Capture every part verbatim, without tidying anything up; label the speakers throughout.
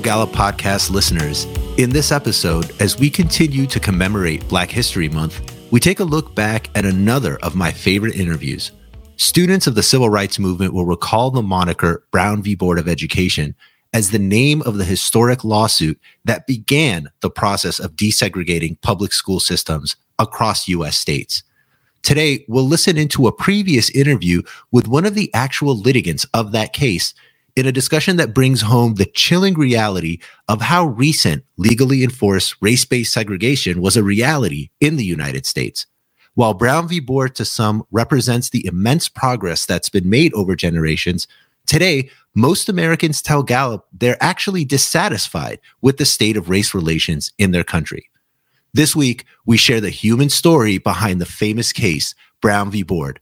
Speaker 1: Gala podcast listeners. In this episode, as we continue to commemorate Black History Month, we take a look back at another of my favorite interviews. Students of the Civil Rights Movement will recall the moniker Brown v. Board of Education as the name of the historic lawsuit that began the process of desegregating public school systems across U S states. Today, we'll listen into a previous interview with one of the actual litigants of that case in a discussion that brings home the chilling reality of how recent legally enforced race-based segregation was a reality in the United States. While Brown v. Board to some represents the immense progress that's been made over generations, today, most Americans tell Gallup they're actually dissatisfied with the state of race relations in their country. This week, we share the human story behind the famous case, Brown v. Board.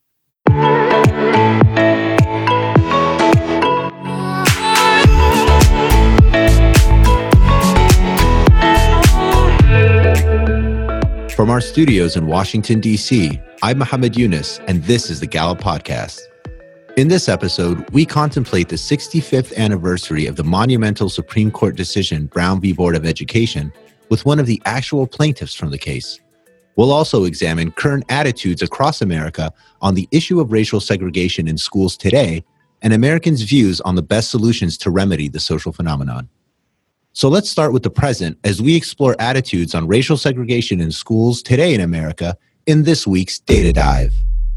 Speaker 1: From our studios in Washington, D C, I'm Muhammad Yunus, and this is the Gallup Podcast. In this episode, we contemplate the sixty-fifth anniversary of the monumental Supreme Court decision, Brown v. Board of Education, with one of the actual plaintiffs from the case. We'll also examine current attitudes across America on the issue of racial segregation in schools today and Americans' views on the best solutions to remedy the social phenomenon. So let's start with the present as we explore attitudes on racial segregation in schools today in America in this week's Data Dive.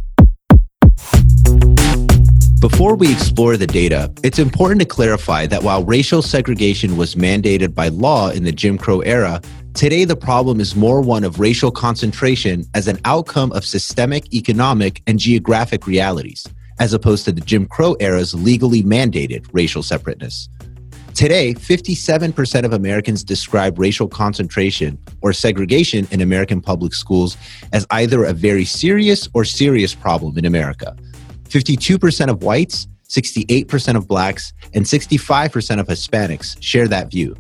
Speaker 1: Before we explore the data, it's important to clarify that while racial segregation was mandated by law in the Jim Crow era, today the problem is more one of racial concentration as an outcome of systemic, economic, and geographic realities, as opposed to the Jim Crow era's legally mandated racial separateness. Today, fifty-seven percent of Americans describe racial concentration or segregation in American public schools as either a very serious or serious problem in America. fifty-two percent of whites, sixty-eight percent of blacks, and sixty-five percent of Hispanics share that view.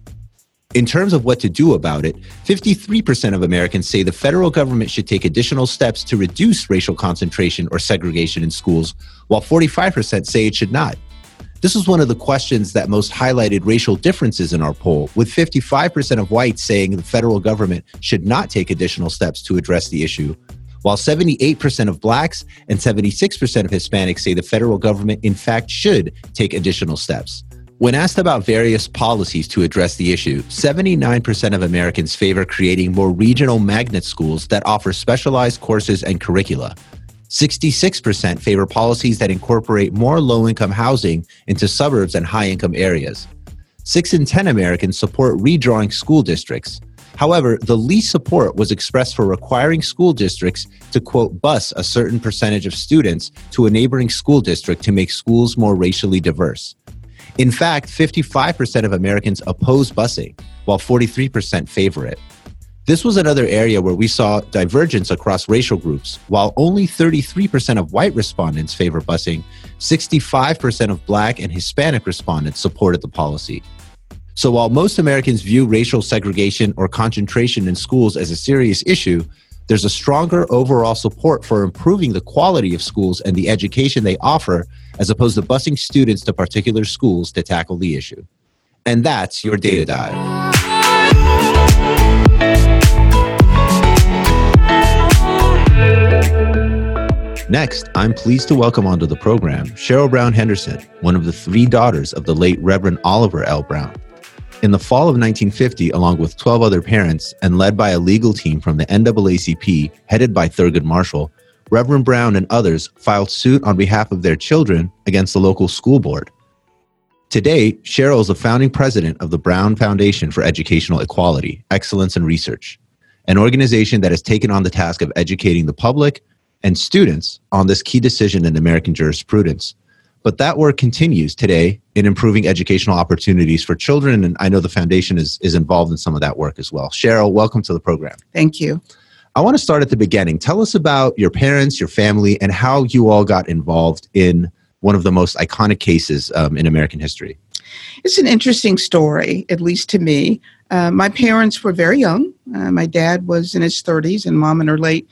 Speaker 1: In terms of what to do about it, fifty-three percent of Americans say the federal government should take additional steps to reduce racial concentration or segregation in schools, while forty-five percent say it should not. This was one of the questions that most highlighted racial differences in our poll, with fifty-five percent of whites saying the federal government should not take additional steps to address the issue, while seventy-eight percent of blacks and seventy-six percent of Hispanics say the federal government, in fact, should take additional steps. When asked about various policies to address the issue, seventy-nine percent of Americans favor creating more regional magnet schools that offer specialized courses and curricula. sixty-six percent favor policies that incorporate more low-income housing into suburbs and high-income areas. Six in ten Americans support redrawing school districts. However, the least support was expressed for requiring school districts to, quote, bus a certain percentage of students to a neighboring school district to make schools more racially diverse. In fact, fifty-five percent of Americans oppose busing, while forty-three percent favor it. This was another area where we saw divergence across racial groups. While only thirty-three percent of white respondents favor busing, sixty-five percent of black and Hispanic respondents supported the policy. So while most Americans view racial segregation or concentration in schools as a serious issue, there's a stronger overall support for improving the quality of schools and the education they offer, as opposed to busing students to particular schools to tackle the issue. And that's your Data Dive. Next, I'm pleased to welcome onto the program Cheryl Brown Henderson, one of the three daughters of the late Reverend Oliver L. Brown. In the fall of nineteen fifty, along with twelve other parents and led by a legal team from the N double A C P, headed by Thurgood Marshall, Reverend Brown and others filed suit on behalf of their children against the local school board. Today, Cheryl is the founding president of the Brown Foundation for Educational Equality, Excellence and Research, an organization that has taken on the task of educating the public and students on this key decision in American jurisprudence. But that work continues today in improving educational opportunities for children, and I know the foundation is, is involved in some of that work as well. Cheryl, welcome to the program.
Speaker 2: Thank you.
Speaker 1: I want to start at the beginning. Tell us about your parents, your family, and how you all got involved in one of the most iconic cases um, in American history.
Speaker 2: It's an interesting story, at least to me. Uh, my parents were very young. Uh, my dad was in his thirties and mom in her late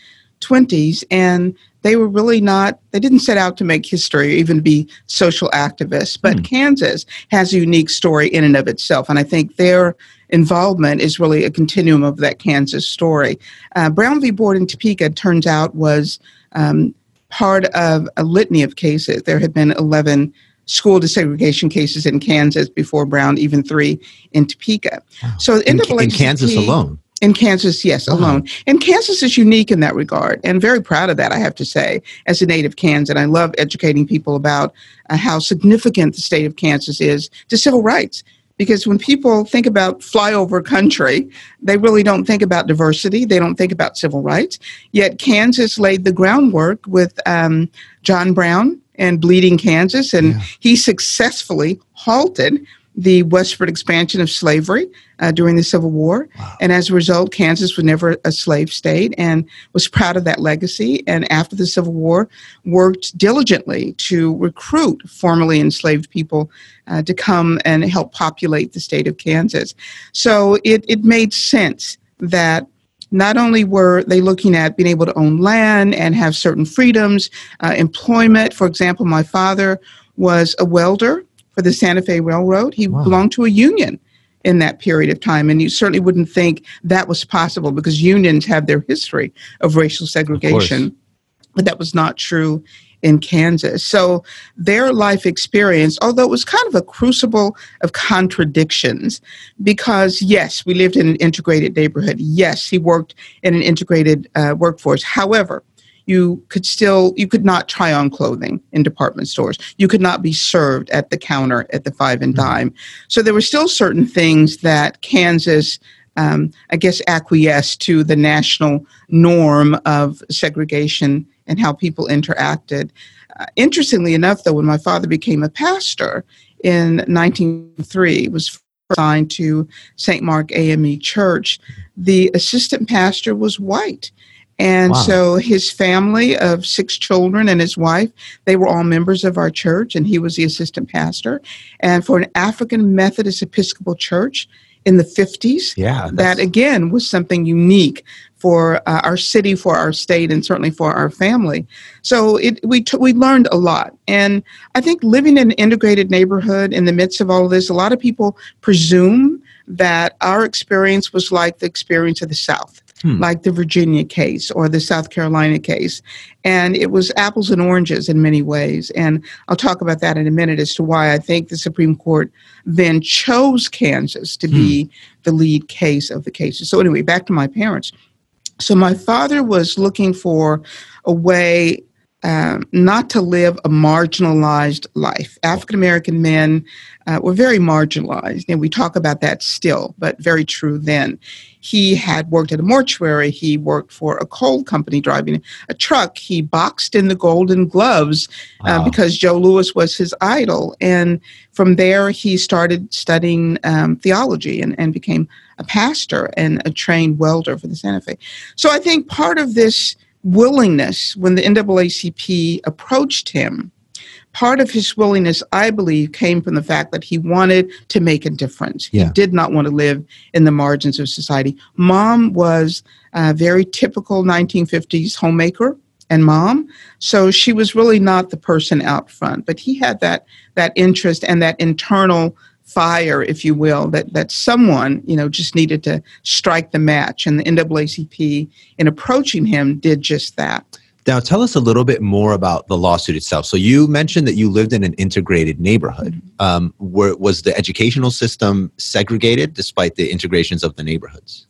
Speaker 2: twenties, and they were really not, they didn't set out to make history or even be social activists. But mm. Kansas has a unique story in and of itself, and I think their involvement is really a continuum of that Kansas story. Uh, Brown v. Board in Topeka, turns out, was um, part of a litany of cases. There had been eleven school desegregation cases in Kansas before Brown, even three in Topeka.
Speaker 1: Wow. So in, in Kansas alone?
Speaker 2: In Kansas, yes, wow. alone. And Kansas is unique in that regard, and very proud of that, I have to say, as a native Kansan. I love educating people about uh, how significant the state of Kansas is to civil rights. Because when people think about flyover country, they really don't think about diversity. They don't think about civil rights. Yet Kansas laid the groundwork with um, John Brown and Bleeding Kansas, and yeah. he successfully halted the westward expansion of slavery uh, during the Civil War. Wow. And as a result, Kansas was never a slave state and was proud of that legacy. And after the Civil War, worked diligently to recruit formerly enslaved people uh, to come and help populate the state of Kansas. So it, it made sense that not only were they looking at being able to own land and have certain freedoms, uh, employment. For example, my father was a welder for the Santa Fe Railroad. He wow. belonged to a union in that period of time, and you certainly wouldn't think that was possible because unions have their history of racial segregation, but that was not true in Kansas. So their life experience, although it was kind of a crucible of contradictions, because yes, we lived in an integrated neighborhood. Yes, he worked in an integrated uh, workforce. However, you could still, you could not try on clothing in department stores. You could not be served at the counter at the Five and Dime. Mm-hmm. So there were still certain things that Kansas, um, I guess, acquiesced to the national norm of segregation and how people interacted. Uh, interestingly enough, though, when my father became a pastor in nineteen oh three, was assigned to Saint Mark A M E Church, the assistant pastor was white. And wow. so his family of six children and his wife, they were all members of our church, and he was the assistant pastor. And for an African Methodist Episcopal church in the fifties, yeah, that again was something unique for uh, our city, for our state, and certainly for our family. So it, we t- we learned a lot. And I think living in an integrated neighborhood in the midst of all of this, a lot of people presume that our experience was like the experience of the South. Hmm. Like the Virginia case or the South Carolina case. And it was apples and oranges in many ways. And I'll talk about that in a minute as to why I think the Supreme Court then chose Kansas to hmm. be the lead case of the cases. So anyway, back to my parents. So my father was looking for a way um, not to live a marginalized life. African-American men uh, were very marginalized, and we talk about that still, but very true then. He had worked at a mortuary. He worked for a coal company driving a truck. He boxed in the Golden Gloves uh, wow. because Joe Louis was his idol. And from there, he started studying um, theology and, and became a pastor and a trained welder for the Santa Fe. So I think part of this willingness, when the N double A C P approached him, part of his willingness, I believe, came from the fact that he wanted to make a difference. Yeah. He did not want to live in the margins of society. Mom was a very typical nineteen fifties homemaker and mom, so she was really not the person out front. But he had that that interest and that internal fire, if you will, that that someone, you know, just needed to strike the match. And the N double A C P, in approaching him, did just that.
Speaker 1: Now, tell us a little bit more about the lawsuit itself. So you mentioned that you lived in an integrated neighborhood. Um, were, was the educational system segregated despite the integrations of the neighborhoods?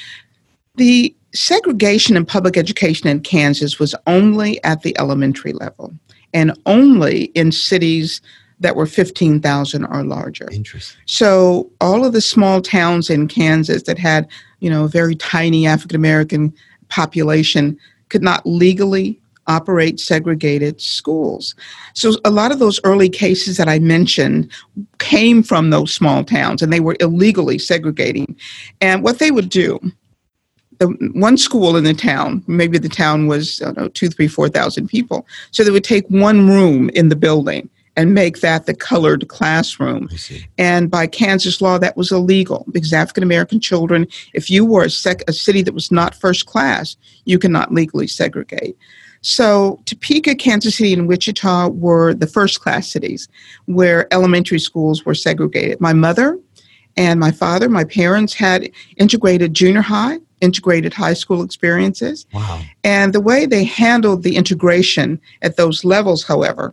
Speaker 2: The segregation in public education in Kansas was only at the elementary level and only in cities that were fifteen thousand or larger.
Speaker 1: Interesting.
Speaker 2: So all of the small towns in Kansas that had, you know, a very tiny African-American population could not legally operate segregated schools. So a lot of those early cases that I mentioned came from those small towns, and they were illegally segregating. And what they would do, the one school in the town, maybe the town was, I don't know, two, three, four thousand people. So they would take one room in the building and make that the colored classroom. And by Kansas law, that was illegal because African-American children, if you were a, sec- a city that was not first class, you cannot legally segregate. So Topeka, Kansas City, and Wichita were the first class cities where elementary schools were segregated. My mother and my father, my parents had integrated junior high, integrated high school experiences.
Speaker 1: Wow.
Speaker 2: And the way they handled the integration at those levels, however,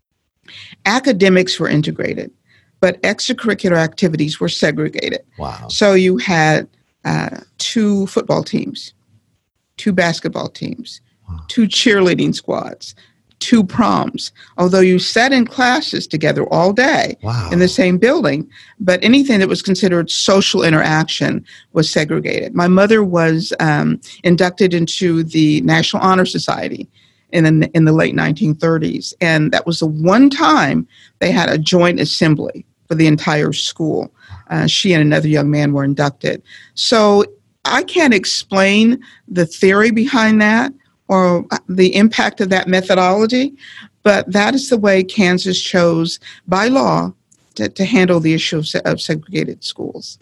Speaker 2: academics were integrated, but extracurricular activities were segregated.
Speaker 1: Wow.
Speaker 2: So you had uh, two football teams, two basketball teams, wow. two cheerleading squads, two proms, although you sat in classes together all day
Speaker 1: wow.
Speaker 2: in the same building, but anything that was considered social interaction was segregated. My mother was um, inducted into the National Honor Society in the, in the late nineteen thirties, and that was the one time they had a joint assembly for the entire school. Uh, she and another young man were inducted. So I can't explain the theory behind that or the impact of that methodology, but that is the way Kansas chose by law to, to handle the issue of, of segregated schools.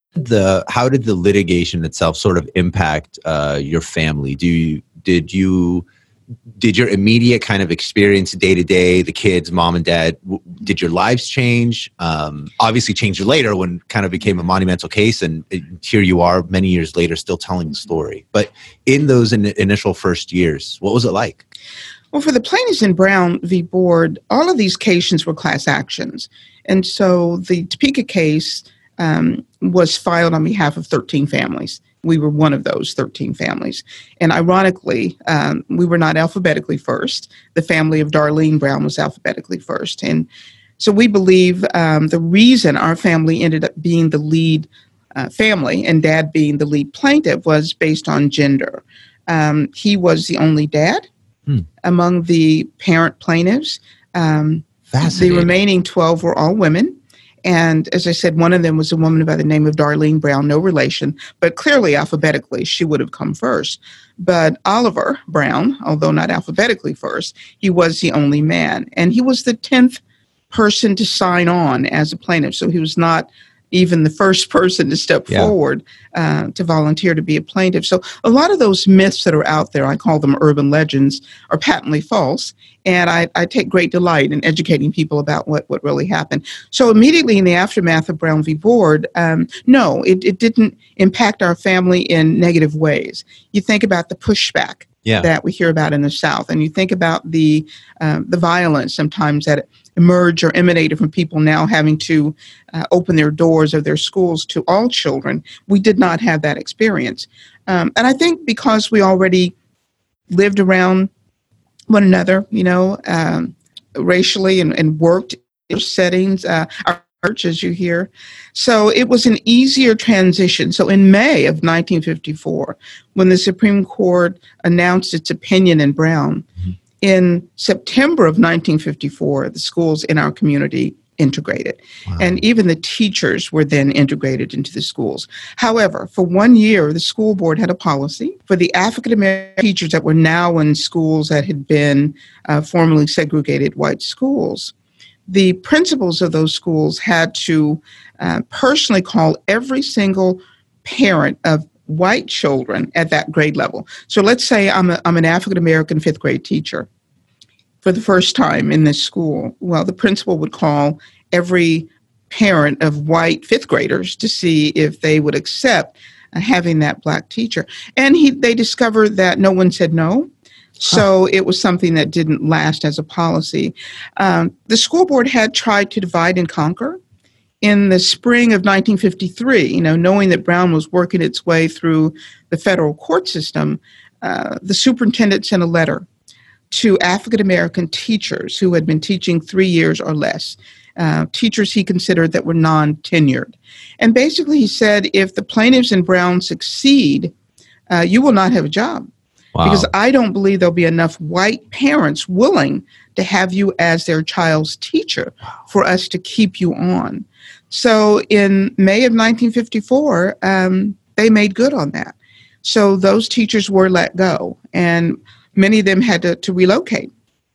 Speaker 1: The how did the litigation itself sort of impact uh, your family? Do you, did you did your immediate kind of experience day to day, the kids, mom and dad, w- did your lives change? Um, obviously changed later when it kind of became a monumental case, and it, here you are many years later still telling the story. But in those in, initial first years, what was it like?
Speaker 2: Well, for the plaintiffs in Brown v. Board, all of these cases were class actions. And so the Topeka case um, was filed on behalf of thirteen families. We were one of those thirteen families. And ironically, um, we were not alphabetically first. The family of Darlene Brown was alphabetically first. And so we believe um, the reason our family ended up being the lead uh, family and dad being the lead plaintiff was based on gender. Um, he was the only dad hmm. among the parent plaintiffs. Um, the remaining twelve were all women. And as I said, one of them was a woman by the name of Darlene Brown, no relation, but clearly alphabetically, she would have come first. But Oliver Brown, although not alphabetically first, he was the only man. And he was the tenth person to sign on as a plaintiff. So he was not even the first person to step yeah. forward uh, to volunteer to be a plaintiff. So a lot of those myths that are out there, I call them urban legends, are patently false. And I, I take great delight in educating people about what, what really happened. So immediately in the aftermath of Brown v. Board, um, no, it, it didn't impact our family in negative ways. You think about the pushback yeah. that we hear about in the South, and you think about the um, the violence sometimes that emerge or emanated from people now having to uh, open their doors of their schools to all children. We did not have that experience. Um, and I think because we already lived around one another, you know, um, racially and, and worked in settings, uh, our church, as you hear. So it was an easier transition. So in May of nineteen fifty-four, when the Supreme Court announced its opinion in Brown, mm-hmm. in September of nineteen fifty-four, the schools in our community integrated. Wow. And even the teachers were then integrated into the schools. However, for one year, the school board had a policy for the African-American teachers that were now in schools that had been uh, formerly segregated white schools. The principals of those schools had to uh, personally call every single parent of white children at that grade level. So let's say I'm, a, I'm an African-American fifth grade teacher for the first time in this school. Well, the principal would call every parent of white fifth graders to see if they would accept uh, having that black teacher. And he, they discovered that no one said no. So huh. it was something that didn't last as a policy. Um, the school board had tried to divide and conquer. In the spring of nineteen fifty-three, you know, knowing that Brown was working its way through the federal court system, uh, the superintendent sent a letter to African-American teachers who had been teaching three years or less, uh, teachers he considered that were non-tenured. And basically he said, if the plaintiffs in Brown succeed, uh, you will not have a job. Wow. Because I don't believe there'll be enough white parents willing to have you as their child's teacher wow. for us to keep you on. So in May of nineteen fifty-four, um, they made good on that. So those teachers were let go, and many of them had to, to relocate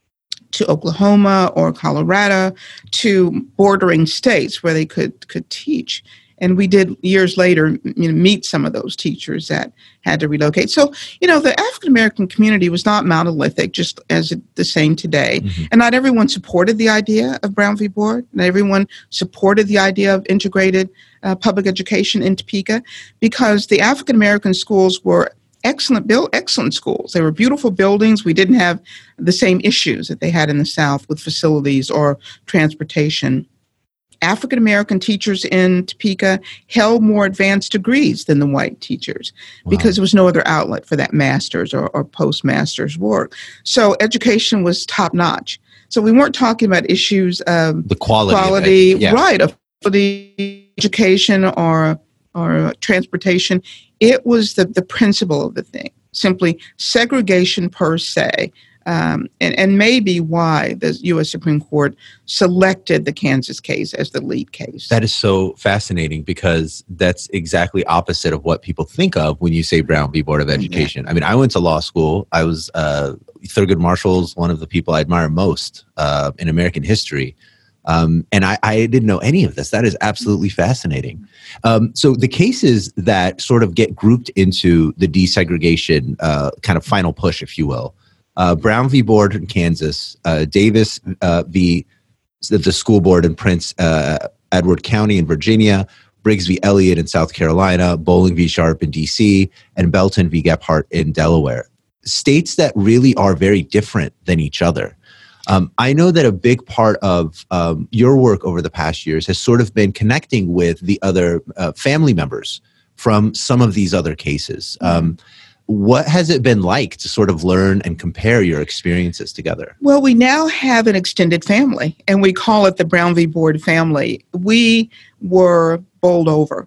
Speaker 2: to Oklahoma or Colorado to bordering states where they could could teach. And we did years later, you know, meet some of those teachers that had to relocate. So, you know, the African American community was not monolithic, just as it, the same today. Mm-hmm. And not everyone supported the idea of Brown v. Board. Not everyone supported the idea of integrated uh, public education in Topeka, because the African American schools were excellent, built, excellent schools. They were beautiful buildings. We didn't have the same issues that they had in the South with facilities or transportation. African American teachers in Topeka held more advanced degrees than the white teachers. Wow. Because there was no other outlet for that master's or, or postmaster's work. So education was top notch. So we weren't talking about issues of
Speaker 1: the quality,
Speaker 2: quality
Speaker 1: of it. Yeah.
Speaker 2: right, of the education or or transportation. It was the, the principle of the thing, simply segregation per se. Um, and, and maybe why the U S Supreme Court selected the Kansas case as the lead case.
Speaker 1: That is so fascinating, because that's exactly opposite of what people think of when you say Brown v. Board of Education. Yeah. I mean, I went to law school. I was uh, Thurgood Marshall's one of the people I admire most uh, in American history. Um, and I, I didn't know any of this. That is absolutely fascinating. Um, so the cases that sort of get grouped into the desegregation uh, kind of final push, if you will, Uh, Brown v. Board in Kansas, uh, Davis uh, v. the school board in Prince uh, Edward County in Virginia, Briggs v. Elliott in South Carolina, Bowling v. Sharp in D C, and Belton v. Gephardt in Delaware. States that really are very different than each other. Um, I know that a big part of um, your work over the past years has sort of been connecting with the other uh, family members from some of these other cases. Um, What has it been like to sort of learn and compare your experiences together?
Speaker 2: Well, we now have an extended family, and we call it the Brown v. Board family. We were bowled over.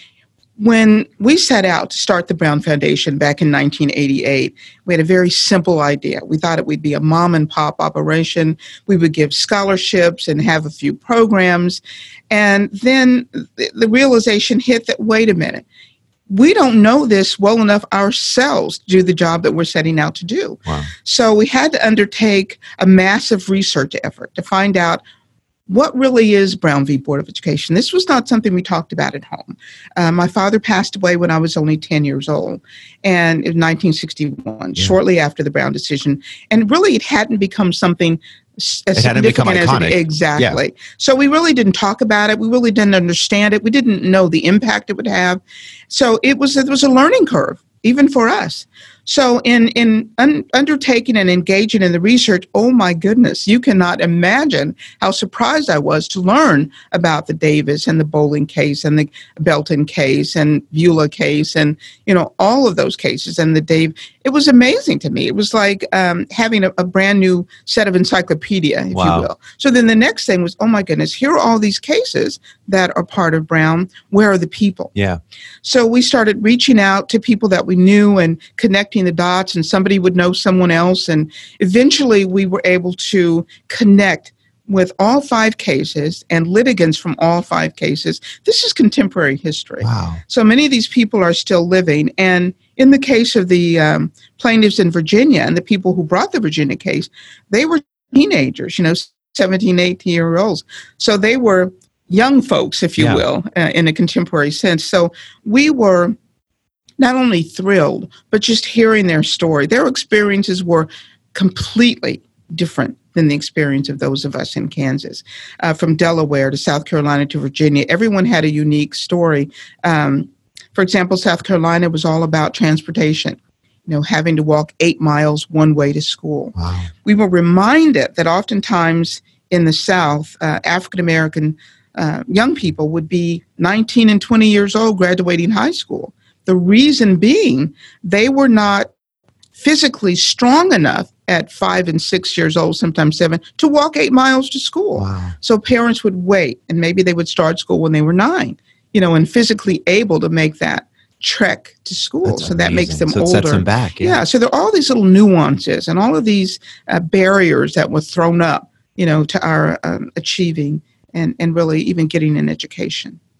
Speaker 2: When we set out to start the Brown Foundation back in nineteen eighty-eight, we had a very simple idea. We thought it would be a mom and pop operation. We would give scholarships and have a few programs. And then the realization hit that, wait a minute, we don't know this well enough ourselves to do the job that we're setting out to do.
Speaker 1: Wow.
Speaker 2: So we had to undertake a massive research effort to find out what really is Brown v. Board of Education. This was not something we talked about at home. Uh, my father passed away when I was only ten years old, and in nineteen sixty-one, yeah. shortly after the Brown decision. And really, it hadn't become something as
Speaker 1: it hadn't become iconic.
Speaker 2: It, exactly.
Speaker 1: Yeah.
Speaker 2: So we really didn't talk about it. We really didn't understand it. We didn't know the impact it would have. So it was it was a learning curve, even for us. So in in un, undertaking and engaging in the research, oh my goodness, you cannot imagine how surprised I was to learn about the Davis and the Bowling case and the Belton case and Beulah case and, you know, all of those cases and the Dave. It was amazing to me. It was like um, having a, a brand new set of encyclopedia, if
Speaker 1: wow.
Speaker 2: you will. So then the next thing was, oh my goodness, here are all these cases that are part of Brown. Where are the people?
Speaker 1: Yeah.
Speaker 2: So we started reaching out to people that we knew and connecting the dots, and somebody would know someone else. And eventually we were able to connect with all five cases and litigants from all five cases. This is contemporary history.
Speaker 1: Wow.
Speaker 2: So many of these people are still living. And in the case of the um, plaintiffs in Virginia and the people who brought the Virginia case, they were teenagers, you know, seventeen, eighteen year olds. So they were young folks, if you yeah. will, uh, in a contemporary sense. So we were not only thrilled, but just hearing their story. Their experiences were completely different than the experience of those of us in Kansas. Uh, from Delaware to South Carolina to Virginia, everyone had a unique story. Um, for example, South Carolina was all about transportation, you know, having to walk eight miles one way to school.
Speaker 1: Wow.
Speaker 2: We were reminded that oftentimes in the South, uh, African-American uh, young people would be nineteen and twenty years old graduating high school. The reason being they were not physically strong enough at five and six years old, sometimes seven, to walk eight miles to school.
Speaker 1: Wow.
Speaker 2: So parents would wait, and maybe they would start school when they were nine, you know, and physically able to make that trek to school.
Speaker 1: That's
Speaker 2: so
Speaker 1: amazing.
Speaker 2: that makes them
Speaker 1: so it
Speaker 2: older.
Speaker 1: Sets them back. Yeah.
Speaker 2: yeah. So there are all these little nuances and all of these uh, barriers that were thrown up, you know, to our um, achieving and, and really even getting an education.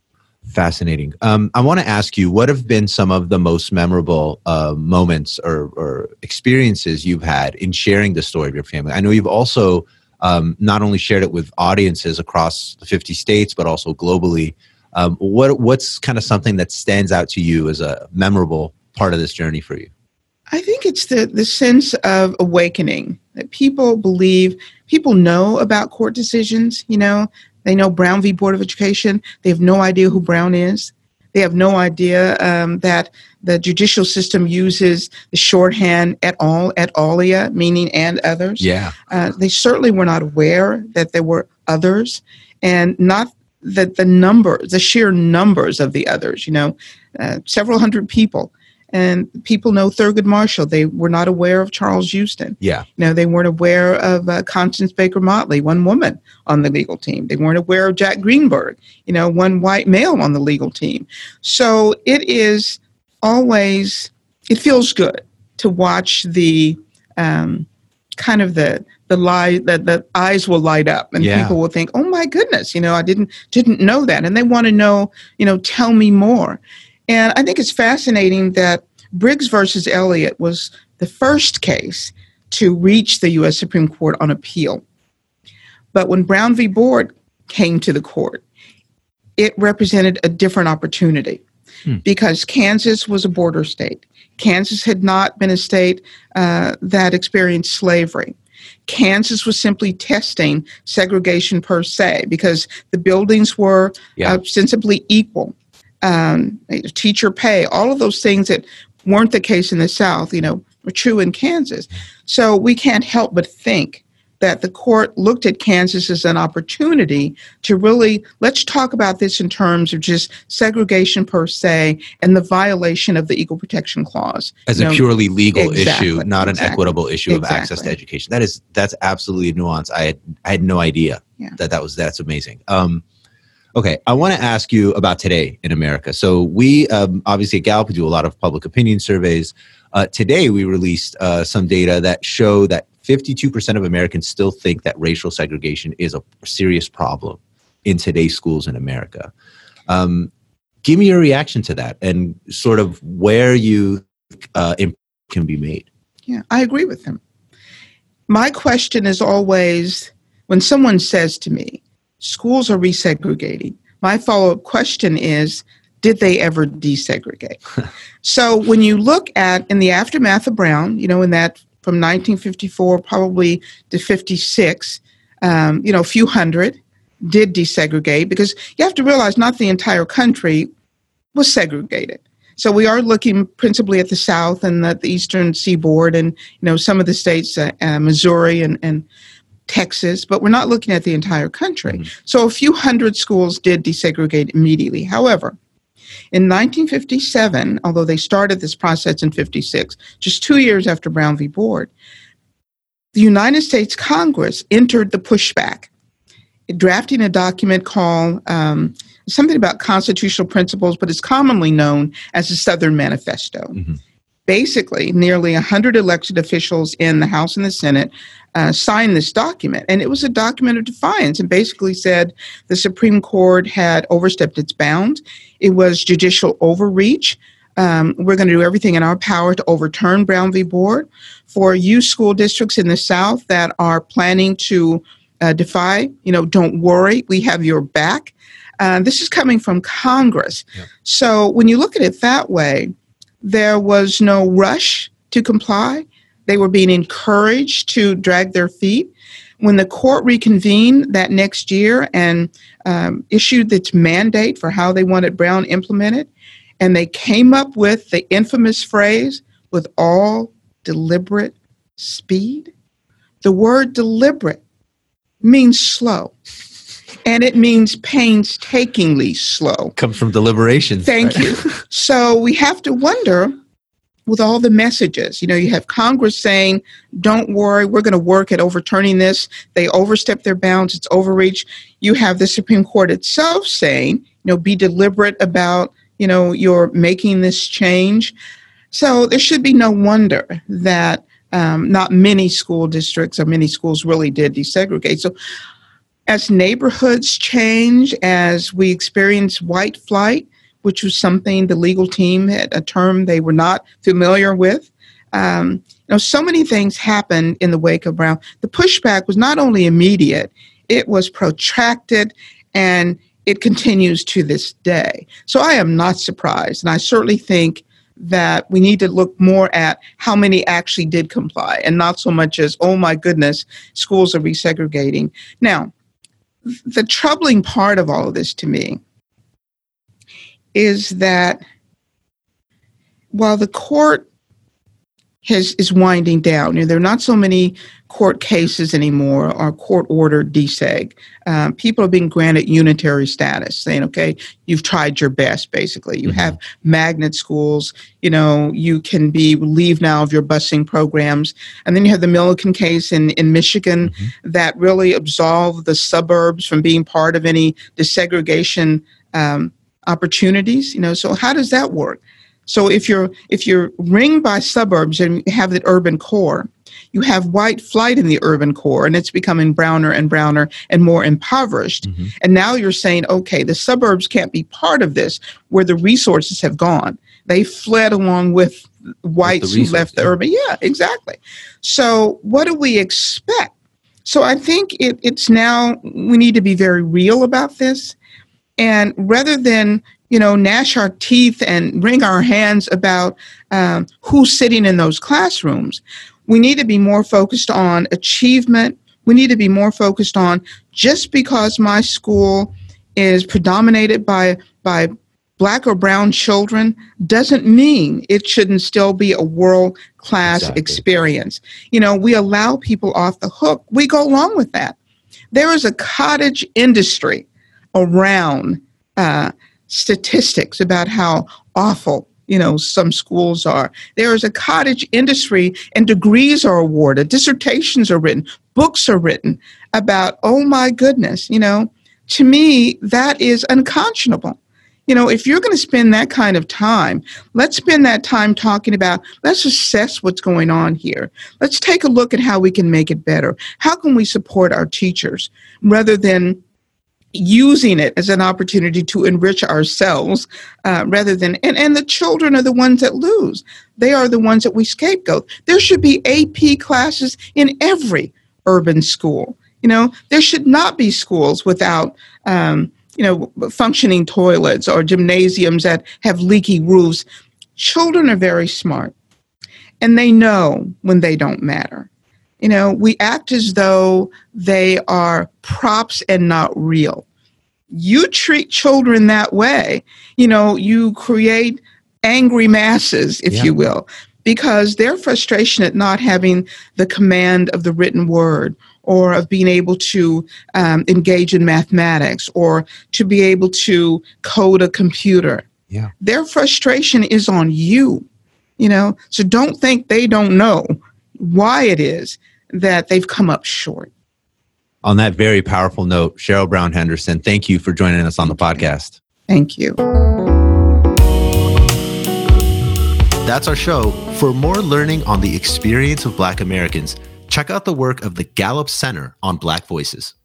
Speaker 1: Fascinating. Um, I want to ask you, what have been some of the most memorable uh, moments or, or experiences you've had in sharing the story of your family? I know you've also um, not only shared it with audiences across the fifty states, but also globally. Um, what what's kind of something that stands out to you as a memorable part of this journey for you?
Speaker 2: I think it's the, the sense of awakening that people believe, people know about court decisions, you know, they know Brown v. Board of Education. They have no idea who Brown is. They have no idea um, that the judicial system uses the shorthand et al., et alia, meaning and others.
Speaker 1: Yeah.
Speaker 2: Uh, they certainly were not aware that there were others, and not that the numbers, the sheer numbers of the others, you know, uh, several hundred people. And people know Thurgood Marshall. They were not aware of Charles Houston.
Speaker 1: Yeah.
Speaker 2: You know, they weren't aware of uh, Constance Baker Motley, one woman on the legal team. They weren't aware of Jack Greenberg, you know, one white male on the legal team. So it is always, it feels good to watch the um, kind of the the light, that the eyes will light up, and
Speaker 1: yeah.
Speaker 2: people will think, oh my goodness, you know, I didn't didn't know that. And they want to know, you know, tell me more. And I think it's fascinating that Briggs versus Elliott was the first case to reach the U S Supreme Court on appeal. But when Brown v. Board came to the court, it represented a different opportunity hmm. because Kansas was a border state. Kansas had not been a state uh, that experienced slavery. Kansas was simply testing segregation per se because the buildings were yeah. ostensibly equal. Um, teacher pay, all of those things that weren't the case in the South, you know, were true in Kansas. So we can't help but think that the court looked at Kansas as an opportunity to really, let's talk about this in terms of just segregation per se and the violation of the Equal Protection Clause.
Speaker 1: As
Speaker 2: you
Speaker 1: a
Speaker 2: know,
Speaker 1: purely legal
Speaker 2: exactly,
Speaker 1: issue, not
Speaker 2: exactly,
Speaker 1: an equitable issue
Speaker 2: exactly.
Speaker 1: of access to education. That is, that's absolutely nuanced. I had, I had no idea
Speaker 2: yeah.
Speaker 1: that that was, that's amazing. Um, Okay, I want to ask you about today in America. So we, um, obviously at Gallup, we do a lot of public opinion surveys. Uh, today we released uh, some data that show that fifty-two percent of Americans still think that racial segregation is a serious problem in today's schools in America. Um, give me your reaction to that and sort of where you uh, can be made.
Speaker 2: Yeah, I agree with him. My question is always, when someone says to me, schools are resegregating, my follow-up question is, did they ever desegregate? So when you look at, in the aftermath of Brown, you know, in that from nineteen fifty-four probably to fifty-six, um, you know, a few hundred did desegregate, because you have to realize not the entire country was segregated. So we are looking principally at the South and the, the Eastern Seaboard and, you know, some of the states, uh, uh, Missouri and, and Texas, but we're not looking at the entire country. Mm-hmm. So a few hundred schools did desegregate immediately. However, in nineteen fifty-seven, although they started this process in fifty-six, just two years after Brown v. Board, the United States Congress entered the pushback, drafting a document called um, something about constitutional principles, but it's commonly known as the Southern Manifesto. Mm-hmm. Basically, nearly one hundred elected officials in the House and the Senate uh, signed this document. And it was a document of defiance and basically said the Supreme Court had overstepped its bounds. It was judicial overreach. Um, we're going to do everything in our power to overturn Brown v. Board. For you school districts in the South that are planning to uh, defy, you know, don't worry, we have your back. Uh, this is coming from Congress. Yeah. So when you look at it that way, there was no rush to comply. They were being encouraged to drag their feet. When the court reconvened that next year and um, issued its mandate for how they wanted Brown implemented, and they came up with the infamous phrase, with all deliberate speed. The word deliberate means slow. And it means painstakingly slow.
Speaker 1: Comes from deliberations.
Speaker 2: Thank
Speaker 1: right?
Speaker 2: you. So we have to wonder, with all the messages, you know, you have Congress saying, don't worry, we're going to work at overturning this. They overstep their bounds. It's overreach. You have the Supreme Court itself saying, you know, be deliberate about, you know, you're making this change. So there should be no wonder that um, not many school districts or many schools really did desegregate. So as neighborhoods change, as we experience white flight, which was something the legal team had, a term they were not familiar with. Um, you know, so many things happened in the wake of Brown. The pushback was not only immediate, it was protracted, and it continues to this day. So I am not surprised, and I certainly think that we need to look more at how many actually did comply, and not so much as, oh my goodness, schools are resegregating. Now, the troubling part of all of this to me is that while the court has, is winding down, you know, there are not so many court cases anymore or court-ordered deseg. Um, people are being granted unitary status, saying, okay, you've tried your best, basically. You mm-hmm. have magnet schools, you know, you can be relieved now of your busing programs. And then you have the Milliken case in, in Michigan mm-hmm. that really absolved the suburbs from being part of any desegregation um, opportunities. You know, so how does that work? So if you're if you're ringed by suburbs and you have the urban core, you have white flight in the urban core, and it's becoming browner and browner and more impoverished. Mm-hmm. And now you're saying, okay, the suburbs can't be part of this, where the resources have gone. They fled along with whites with who left the yeah. urban. Yeah, exactly. So what do we expect? So I think it, it's now, we need to be very real about this. And rather than, you know, gnash our teeth and wring our hands about um, who's sitting in those classrooms, we need to be more focused on achievement. We need to be more focused on, just because my school is predominated by by Black or brown children doesn't mean it shouldn't still be a world-class exactly. experience. You know, we allow people off the hook. We go along with that. There is a cottage industry around uh, statistics about how awful, you know, some schools are. There is a cottage industry, and degrees are awarded, dissertations are written, books are written about, oh my goodness, you know, to me, that is unconscionable. You know, if you're going to spend that kind of time, let's spend that time talking about, let's assess what's going on here. Let's take a look at how we can make it better. How can we support our teachers rather than using it as an opportunity to enrich ourselves uh, rather than, and, and the children are the ones that lose. They are the ones that we scapegoat. There should be A P classes in every urban school. You know, there should not be schools without, um, you know, functioning toilets or gymnasiums that have leaky roofs. Children are very smart, and they know when they don't matter. You know, we act as though they are props and not real. You treat children that way, you know, you create angry masses, if yeah. you will, because their frustration at not having the command of the written word, or of being able to um, engage in mathematics, or to be able to code a computer.
Speaker 1: Yeah.
Speaker 2: Their frustration is on you, you know, so don't think they don't know why it is that they've come up short.
Speaker 1: On that very powerful note, Cheryl Brown Henderson, thank you for joining us on the podcast.
Speaker 2: Thank you.
Speaker 1: That's our show. For more learning on the experience of Black Americans, check out the work of the Gallup Center on Black Voices.